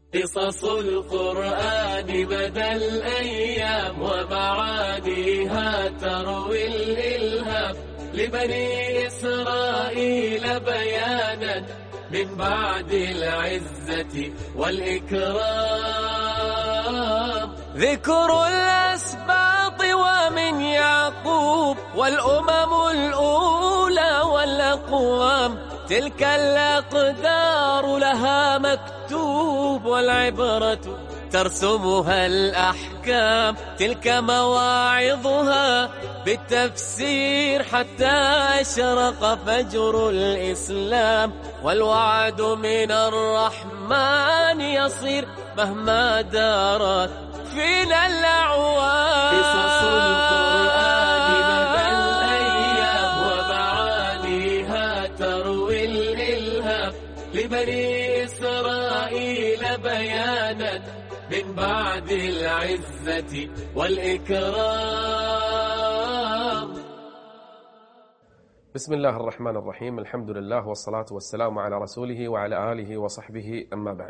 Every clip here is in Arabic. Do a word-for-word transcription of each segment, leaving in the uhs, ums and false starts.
قصص القرآن مدى الأيام ومعانيها تروي الإلهام لبني إسرائيل بيانا من بعد العزة والإكرام. ذكر الأسباط ومن يعقوب والأمم الأولى والأقوام، تلك الأقدار لها مكتوب والعبرة ترسمها الأحكام. تلك مواعظها بالتفسير حتى أشرق فجر الإسلام، والوعد من الرحمن يصير مهما دارت فينا الأعوام. قصص القرآن مدى الأيام ومعانيها تروي الإلهام لبني إسرائيل بيانا من بعد العزة والإكرام. بسم الله الرحمن الرحيم، الحمد لله والصلاة والسلام على رسوله وعلى آله وصحبه، أما بعد.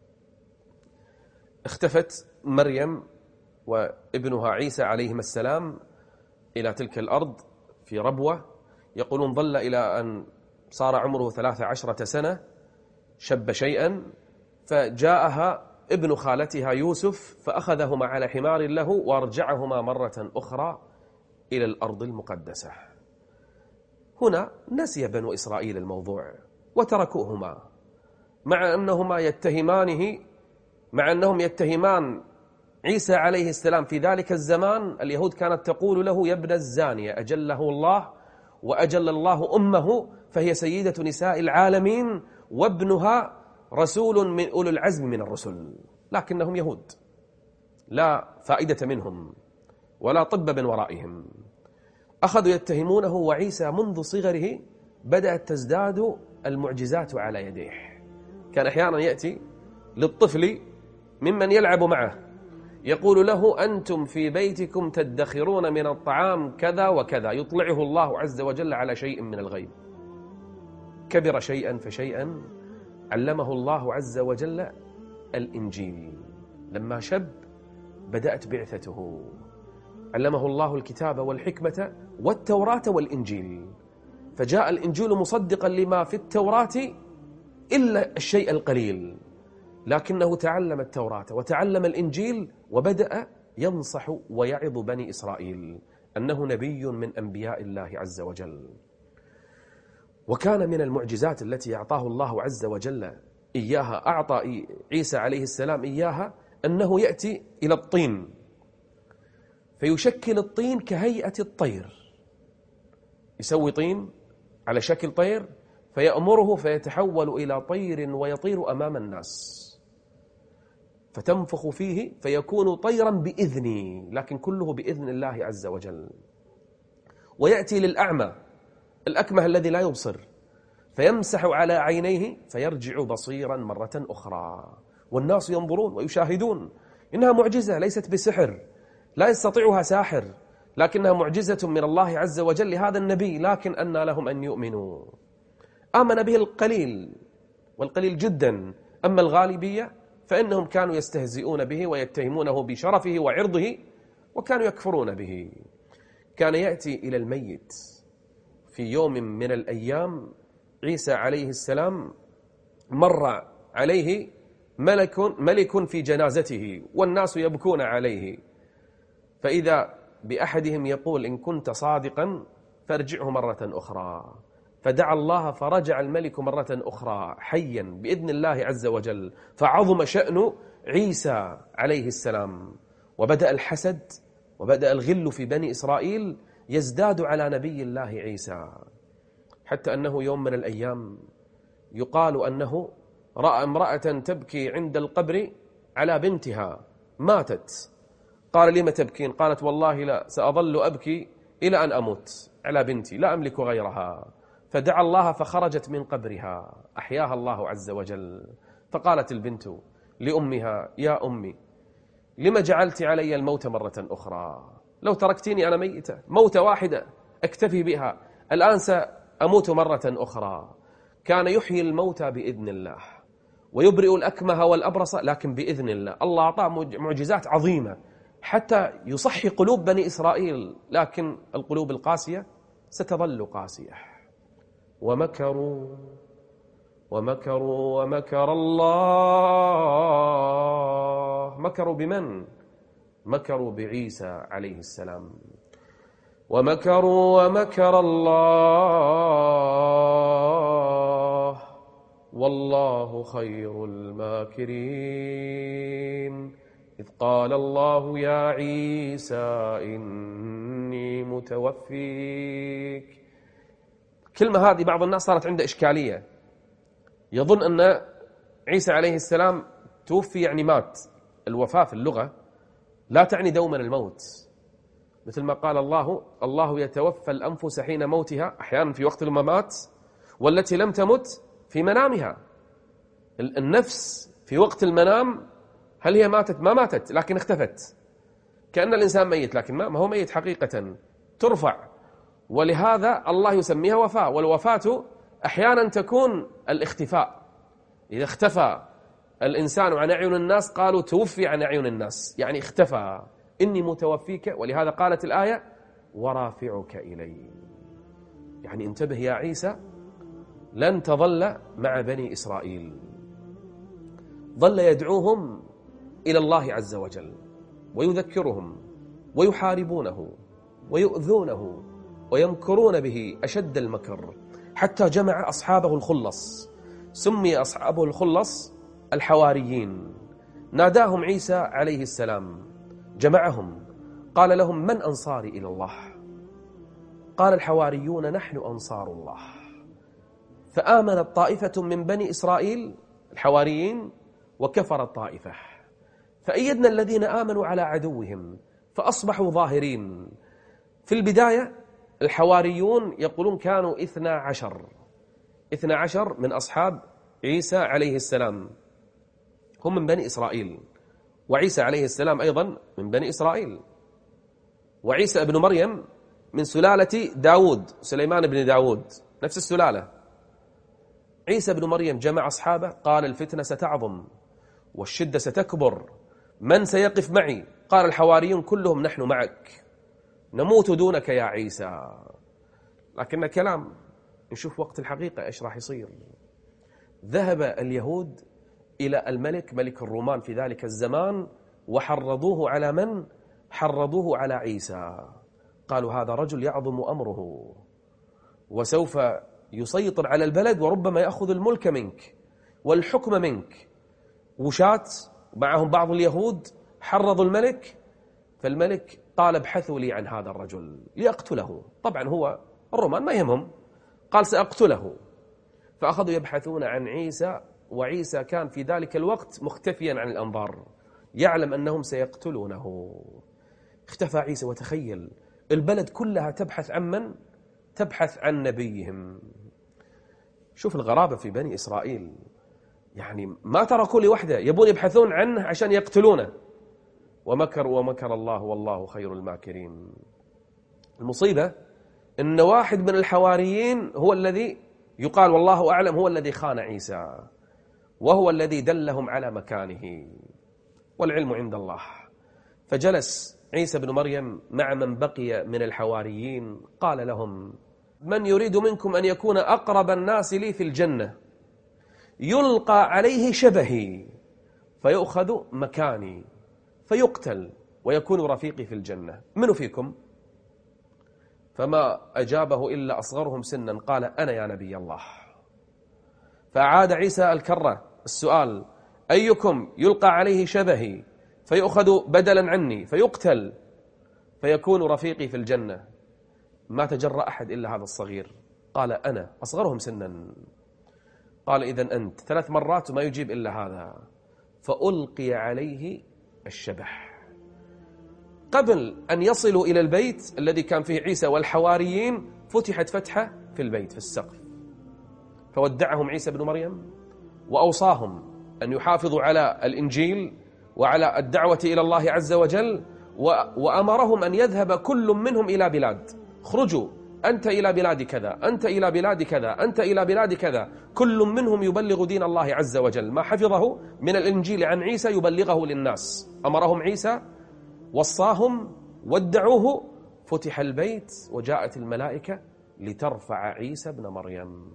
اختفت مريم وابنها عيسى عليهما السلام إلى تلك الأرض في ربوة، يقولون ظل إلى أن صار عمره ثلاث عشرة سنة، شب شيئا، فجاءها ابن خالتها يوسف فأخذهما على حمار له وارجعهما مرة أخرى إلى الأرض المقدسة. هنا نسي بنو إسرائيل الموضوع وتركوهما، مع أنهما يتهمانه مع أنهم يتهمان عيسى عليه السلام. في ذلك الزمان اليهود كانت تقول له يا ابن الزانية، أجله الله وأجل الله أمه، فهي سيدة نساء العالمين وابنها رسول من أولو العزم من الرسل. لكنهم يهود لا فائدة منهم ولا طب من ورائهم، أخذوا يتهمونه. وعيسى منذ صغره بدأت تزداد المعجزات على يديه. كان أحيانا يأتي للطفل ممن يلعب معه يقول له أنتم في بيتكم تدخرون من الطعام كذا وكذا، يطلعه الله عز وجل على شيء من الغيب. كبر شيئا فشيئا علمه الله عز وجل الإنجيل. لما شب بدأت بعثته، علمه الله الكتاب والحكمة والتوراة والإنجيل، فجاء الإنجيل مصدقا لما في التوراة إلا الشيء القليل، لكنه تعلم التوراة وتعلم الإنجيل وبدأ ينصح ويعظ بني إسرائيل أنه نبي من أنبياء الله عز وجل. وكان من المعجزات التي أعطاه الله عز وجل إياها، أعطى عيسى عليه السلام إياها، أنه يأتي إلى الطين فيشكل الطين كهيئة الطير، يسوي طين على شكل طير فيأمره فيتحول إلى طير ويطير أمام الناس، فتنفخ فيه فيكون طيرا بإذني، لكن كله بإذن الله عز وجل. ويأتي للأعمى الأكمه الذي لا يبصر فيمسح على عينيه فيرجع بصيرا مرة أخرى، والناس ينظرون ويشاهدون. إنها معجزة ليست بسحر، لا يستطيعها ساحر، لكنها معجزة من الله عز وجل لهذا النبي. لكن أنى لهم أن يؤمنوا؟ آمن به القليل والقليل جدا، أما الغالبية فإنهم كانوا يستهزئون به ويتهمونه بشرفه وعرضه وكانوا يكفرون به. كان يأتي إلى الميت في يوم من الأيام. عيسى عليه السلام مر عليه ملك ملك في جنازته والناس يبكون عليه، فإذا بأحدهم يقول إن كنت صادقا فارجعه مرة أخرى، فدعا الله فرجع الملك مرة أخرى حيا بإذن الله عز وجل. فعظم شأن عيسى عليه السلام، وبدأ الحسد وبدأ الغل في بني إسرائيل يزداد على نبي الله عيسى، حتى أنه يوم من الأيام يقال أنه رأى امرأة تبكي عند القبر على بنتها ماتت. قال لم تبكين؟ قالت والله لا، سأظل أبكي إلى أن أموت على بنتي، لا أملك غيرها. فدعا الله فخرجت من قبرها، أحياها الله عز وجل. فقالت البنت لأمها يا أمي لما جعلت علي الموت مرة أخرى؟ لو تركتيني أنا ميتة موتة واحدة أكتفي بها، الآن سأموت مرة أخرى. كان يحيي الموتى بإذن الله ويبرئ الأكمه والأبرص، لكن بإذن الله. الله أعطاه معجزات عظيمة حتى يصحي قلوب بني إسرائيل، لكن القلوب القاسية ستظل قاسية. ومكروا ومكروا ومكر الله. مكروا بمن؟ مكروا بعيسى عليه السلام. ومكروا ومكر الله والله خير الماكرين. إذ قال الله يا عيسى إني متوفيك. كلمة هذه بعض الناس صارت عنده إشكالية، يظن أن عيسى عليه السلام توفي يعني مات. الوفاة في اللغة لا تعني دوما الموت، مثل ما قال الله: الله يتوفى الأنفس حين موتها، أحيانا في وقت الممات، والتي لم تمت في منامها. النفس في وقت المنام هل هي ماتت؟ ما ماتت، لكن اختفت، كأن الإنسان ميت، لكن ما هو ميت حقيقة، ترفع. ولهذا الله يسميها وفاة. والوفاة أحيانا تكون الاختفاء. إذا اختفى الإنسان عن أعين الناس قالوا توفي عن أعين الناس، يعني اختفى. إني متوفيك، ولهذا قالت الآية: ورافعك إلي، يعني انتبه يا عيسى، لن تظل مع بني إسرائيل. ظل يدعوهم إلى الله عز وجل ويذكرهم ويحاربونه ويؤذونه ويمكرون به أشد المكر، حتى جمع أصحابه الخلص. سمي أصحابه الخلص الحواريين. ناداهم عيسى عليه السلام، جمعهم، قال لهم: من أنصاري إلى الله؟ قال الحواريون: نحن أنصار الله. فآمنت طائفة من بني إسرائيل الحواريين، وكفرت طائفة، فأيدنا الذين آمنوا على عدوهم فأصبحوا ظاهرين. في البداية الحواريون يقولون كانوا اثنا عشر اثنا عشر من أصحاب عيسى عليه السلام، هم من بني إسرائيل، وعيسى عليه السلام أيضا من بني إسرائيل. وعيسى ابن مريم من سلالة داود، سليمان بن داود، نفس السلالة. عيسى ابن مريم جمع أصحابه، قال: الفتنة ستعظم والشدة ستكبر، من سيقف معي؟ قال الحواريون كلهم: نحن معك، نموت دونك يا عيسى. لكن كلام، نشوف وقت الحقيقة إيش راح يصير. ذهب اليهود إلى الملك ملك الرومان في ذلك الزمان، وحرضوه على من؟ حرضوه على عيسى. قالوا: هذا رجل يعظم أمره وسوف يسيطر على البلد، وربما يأخذ الملك منك والحكم منك. وشاة معهم بعض اليهود حرضوا الملك، فالملك قال: ابحثوا لي عن هذا الرجل ليقتله. طبعا هو الرومان ما يهمهم، قال: سأقتله. فأخذوا يبحثون عن عيسى، وعيسى كان في ذلك الوقت مختفيا عن الأنظار، يعلم أنهم سيقتلونه. اختفى عيسى، وتخيل البلد كلها تبحث عن من؟ تبحث عن نبيهم. شوف الغرابة في بني إسرائيل، يعني ما تركوا لي وحده، يبون يبحثون عنه عشان يقتلونه. ومكر ومكر الله والله خير الماكرين. المصيبة إن واحد من الحواريين هو الذي يقال والله أعلم هو الذي خان عيسى، وهو الذي دلهم على مكانه، والعلم عند الله. فجلس عيسى بن مريم مع من بقي من الحواريين، قال لهم: من يريد منكم أن يكون أقرب الناس لي في الجنة يلقى عليه شبهي فيؤخذ مكاني فيقتل ويكون رفيقي في الجنة، من فيكم؟ فما أجابه إلا أصغرهم سنا، قال: أنا يا نبي الله. فأعاد عيسى الكرة السؤال: أيكم يلقى عليه شبهي فيؤخذ بدلا عني فيقتل فيكون رفيقي في الجنة؟ ما تجرأ أحد إلا هذا الصغير، قال: أنا، أصغرهم سنا. قال: إذن أنت. ثلاث مرات وما يجيب إلا هذا، فألقي عليه الشبح. قبل أن يصلوا إلى البيت الذي كان فيه عيسى والحواريين، فتحت فتحة في البيت في السقف، فودعهم عيسى بن مريم وأوصاهم أن يحافظوا على الإنجيل وعلى الدعوة إلى الله عز وجل، وأمرهم أن يذهب كل منهم إلى بلاد. خرجوا أنت إلى بلاد كذا، أنت إلى بلاد كذا، أنت إلى بلاد كذا، كل منهم يبلغ دين الله عز وجل، ما حفظه من الإنجيل عن عيسى يبلغه للناس. أمرهم عيسى، وصاهم، ودعوه، فتح البيت وجاءت الملائكة لترفع عيسى ابن مريم.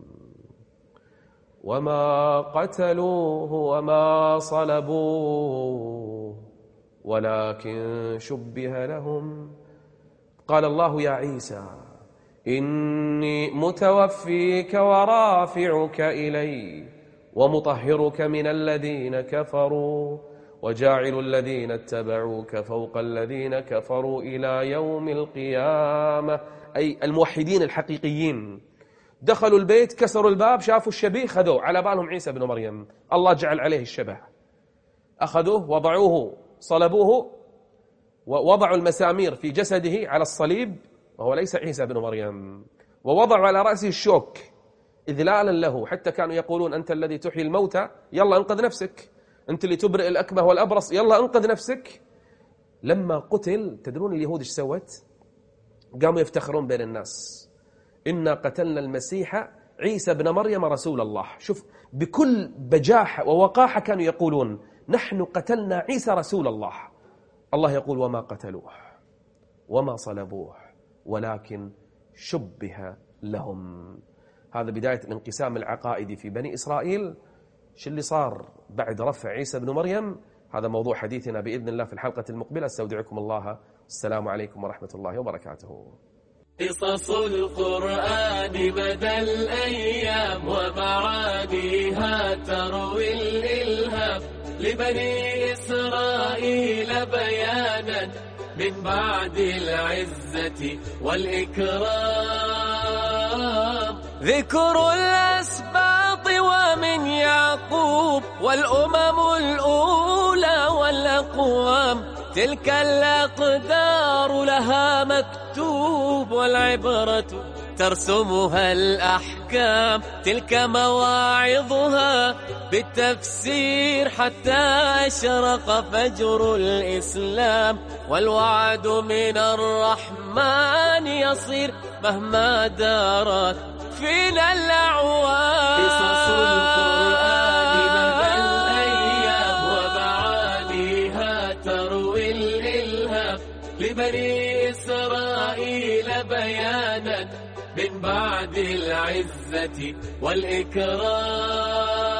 وما قتلوه وما صلبوه ولكن شبه لهم. قال الله يا عيسى إني متوفيك ورافعك إلي ومطهرك من الذين كفروا وجاعل الذين اتبعوك فوق الذين كفروا إلى يوم القيامة. أي الموحدين الحقيقيين دخلوا البيت، كسروا الباب، شافوا الشبيه، خذوه، على بالهم عيسى بن مريم، الله جعل عليه الشبه، أخذوه وضعوه، صلبوه، ووضعوا المسامير في جسده على الصليب، وهو ليس عيسى بن مريم، ووضعوا على رأسه الشوك إذلالا له، حتى كانوا يقولون أنت الذي تحيي الموتى، يلا انقذ نفسك، أنت اللي تبرئ الأكمه والأبرص، يلا انقذ نفسك. لما قتل تدرون اليهود ايش سوت؟ قاموا يفتخرون بين الناس، إنا قتلنا المسيح عيسى بن مريم رسول الله. شوف بكل بجاحة ووقاحة كانوا يقولون نحن قتلنا عيسى رسول الله. الله يقول وما قتلوه وما صلبوه ولكن شبه لهم. هذا بداية الانقسام العقائدي في بني إسرائيل. شو اللي صار بعد رفع عيسى بن مريم؟ هذا موضوع حديثنا بإذن الله في الحلقة المقبلة. استودعكم الله، السلام عليكم ورحمة الله وبركاته. قصص القرآن مدى الأيام ومعانيها تروي الإلهام لبني إسرائيل بيانا من بعد العزة والإكرام. ذكر الأسباط ومن يعقوب والأمم الأولى والأقوام، تلك الأقدار لها مكتوب والعبرة ترسمها الأحكام، تلك مواعظها بالتفسير حتى أشرق فجر الإسلام، والوعد من الرحمن يصير مهما دارت فينا الأعوام. قصص القرآن مدى الأيام ومعانيها تروي الإلهام لبني إسرائيل بيانا من بعد العزة والإكرام.